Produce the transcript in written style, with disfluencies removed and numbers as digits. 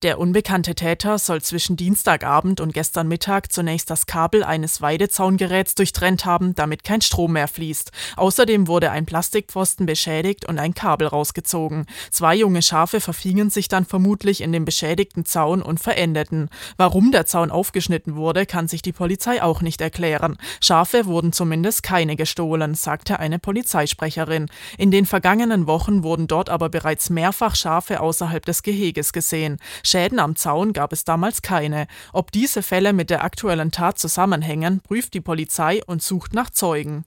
Der unbekannte Täter soll zwischen Dienstagabend und gestern Mittag zunächst das Kabel eines Weidezaungeräts durchtrennt haben, damit kein Strom mehr fließt. Außerdem wurde ein Plastikpfosten beschädigt und ein Kabel rausgezogen. 2 junge Schafe verfingen sich dann vermutlich in dem beschädigten Zaun und verendeten. Warum der Zaun aufgeschnitten wurde, kann sich die Polizei auch nicht erklären. Schafe wurden zumindest keine gestohlen, sagte eine Polizeisprecherin. In den vergangenen Wochen wurden dort aber bereits mehrfach Schafe außerhalb des Geheges gesehen. Schäden am Zaun gab es damals keine. Ob diese Fälle mit der aktuellen Tat zusammenhängen, prüft die Polizei und sucht nach Zeugen.